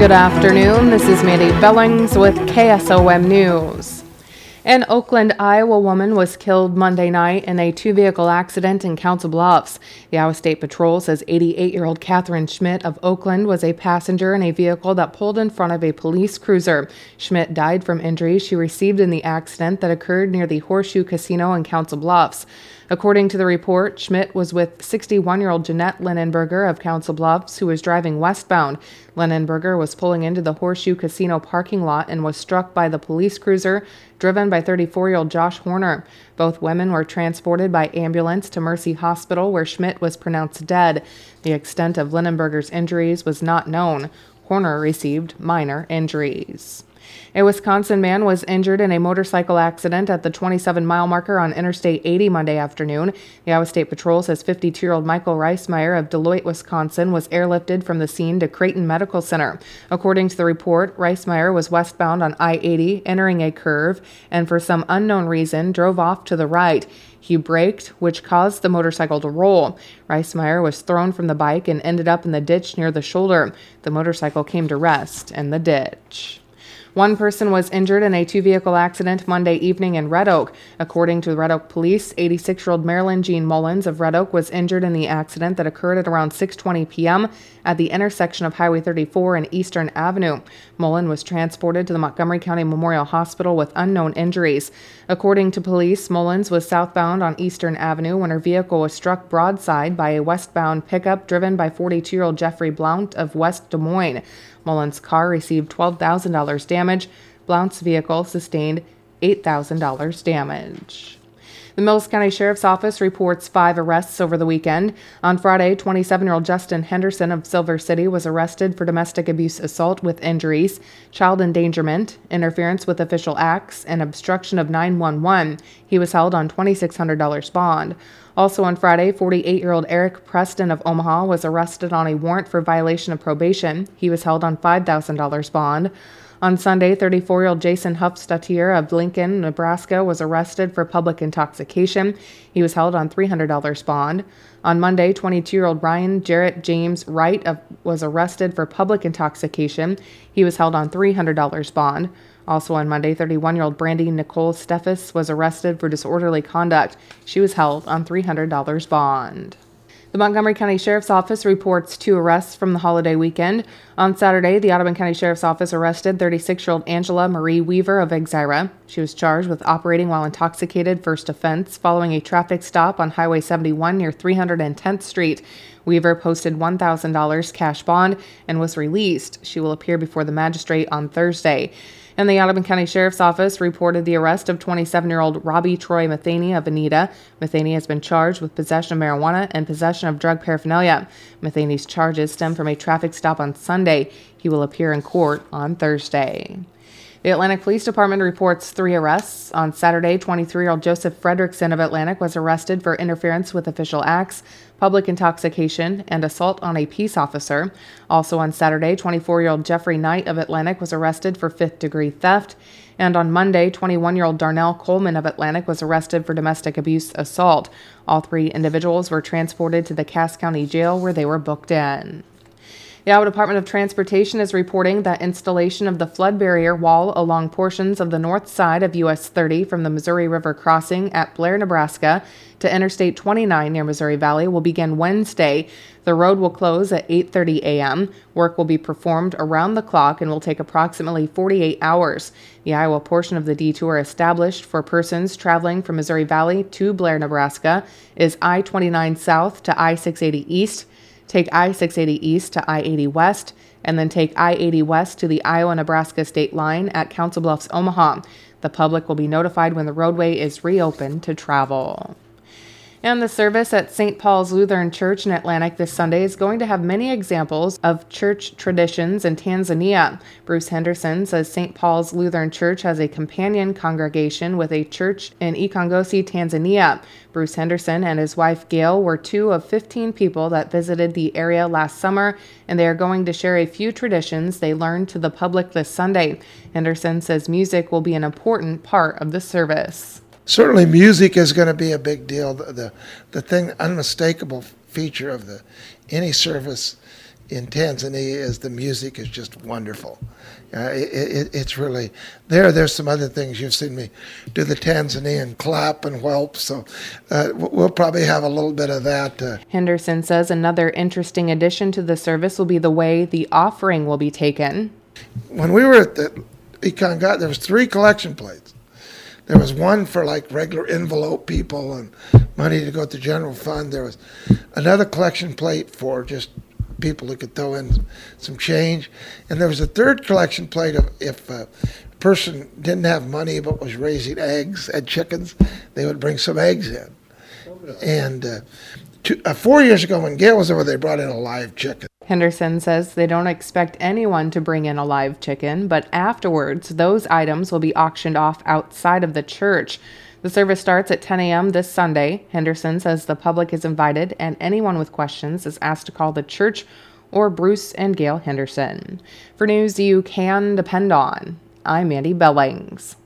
Good afternoon. This is Mandy Bellings with KSOM News. An Oakland, Iowa woman was killed Monday night in a two-vehicle accident in Council Bluffs. The Iowa State Patrol says 88-year-old Catherine Schmidt of Oakland was a passenger in a vehicle that pulled in front of a police cruiser. Schmidt died from injuries she received in the accident that occurred near the Horseshoe Casino in Council Bluffs. According to the report, Schmidt was with 61-year-old Jeanette Linenberger of Council Bluffs, who was driving westbound. Linenberger was pulling into the Horseshoe Casino parking lot and was struck by the police cruiser driven by 34-year-old Josh Horner. Both women were transported by ambulance to Mercy Hospital, where Schmidt was pronounced dead. The extent of Linenberger's injuries was not known. Horner received minor injuries. A Wisconsin man was injured in a motorcycle accident at the 27-mile marker on Interstate 80 Monday afternoon. The Iowa State Patrol says 52-year-old Michael Reismeyer of Deloitte, Wisconsin, was airlifted from the scene to Creighton Medical Center. According to the report, Reismeyer was westbound on I-80, entering a curve, and for some unknown reason drove off to the right. He braked, which caused the motorcycle to roll. Reismeyer was thrown from the bike and ended up in the ditch near the shoulder. The motorcycle came to rest in the ditch. One person was injured in a two-vehicle accident Monday evening in Red Oak. According to Red Oak Police, 86-year-old Marilyn Jean Mullins of Red Oak was injured in the accident that occurred at around 6:20 p.m. at the intersection of Highway 34 and Eastern Avenue. Mullen was transported to the Montgomery County Memorial Hospital with unknown injuries. According to police, Mullins was southbound on Eastern Avenue when her vehicle was struck broadside by a westbound pickup driven by 42-year-old Jeffrey Blount of West Des Moines. Mullins' car received $12,000 damage. Blount's vehicle sustained $8,000 damage. The Mills County Sheriff's Office reports 5 arrests over the weekend. On Friday, 27-year-old Justin Henderson of Silver City was arrested for domestic abuse assault with injuries, child endangerment, interference with official acts, and obstruction of 911. He was held on $2,600 bond. Also on Friday, 48-year-old Eric Preston of Omaha was arrested on a warrant for violation of probation. He was held on $5,000 bond. On Sunday, 34-year-old Jason Huffstatier of Lincoln, Nebraska, was arrested for public intoxication. He was held on $300 bond. On Monday, 22-year-old Ryan Jarrett James Wright was arrested for public intoxication. He was held on $300 bond. Also on Monday, 31-year-old Brandy Nicole Steffes was arrested for disorderly conduct. She was held on $300 bond. The Montgomery County Sheriff's Office reports 2 arrests from the holiday weekend. On Saturday, the Audubon County Sheriff's Office arrested 36-year-old Angela Marie Weaver of Exira. She was charged with operating while intoxicated, first offense, following a traffic stop on Highway 71 near 310th Street. Weaver posted $1,000 cash bond and was released. She will appear before the magistrate on Thursday. And the Audubon County Sheriff's Office reported the arrest of 27-year-old Robbie Troy Matheny of Anita. Matheny has been charged with possession of marijuana and possession of drug paraphernalia. Matheny's charges stem from a traffic stop on Sunday. He will appear in court on Thursday. The Atlantic Police Department reports 3 arrests. On Saturday, 23-year-old Joseph Fredrickson of Atlantic was arrested for interference with official acts, public intoxication, and assault on a peace officer. Also on Saturday, 24-year-old Jeffrey Knight of Atlantic was arrested for 5th-degree theft. And on Monday, 21-year-old Darnell Coleman of Atlantic was arrested for domestic abuse assault. All 3 individuals were transported to the Cass County Jail, where they were booked in. The Iowa Department of Transportation is reporting that installation of the flood barrier wall along portions of the north side of US 30 from the Missouri River crossing at Blair, Nebraska to Interstate 29 near Missouri Valley will begin Wednesday. The road will close at 8:30 a.m. Work will be performed around the clock and will take approximately 48 hours. The Iowa portion of the detour established for persons traveling from Missouri Valley to Blair, Nebraska is I-29 south to I-680 east. Take I-680 east to I-80 west, and then take I-80 west to the Iowa-Nebraska state line at Council Bluffs, Omaha. The public will be notified when the roadway is reopened to travel. And the service at St. Paul's Lutheran Church in Atlantic this Sunday is going to have many examples of church traditions in Tanzania. Bruce Henderson says St. Paul's Lutheran Church has a companion congregation with a church in Ikongosi, Tanzania. Bruce Henderson and his wife Gail were 2 of 15 people that visited the area last summer, and they are going to share a few traditions they learned to the public this Sunday. Henderson says music will be an important part of the service. Certainly music is going to be a big deal. The thing, unmistakable feature of any service in Tanzania is the music is just wonderful. It's really there. There's some other things you've seen me do the Tanzanian clap and whelp, so we'll probably have a little bit of that. Henderson says another interesting addition to the service will be the way the offering will be taken. When we were at the Ikanga, there was 3 collection plates. There was one for like regular envelope people and money to go to the general fund. There was another collection plate for just people who could throw in some change. And there was a third collection plate of if a person didn't have money but was raising eggs, had chickens, they would bring some eggs in. And 4 years ago when Gail was over, they brought in a live chicken. Henderson says they don't expect anyone to bring in a live chicken, but afterwards, those items will be auctioned off outside of the church. The service starts at 10 a.m. this Sunday. Henderson says the public is invited, and anyone with questions is asked to call the church or Bruce and Gail Henderson. For news you can depend on, I'm Mandy Bellings.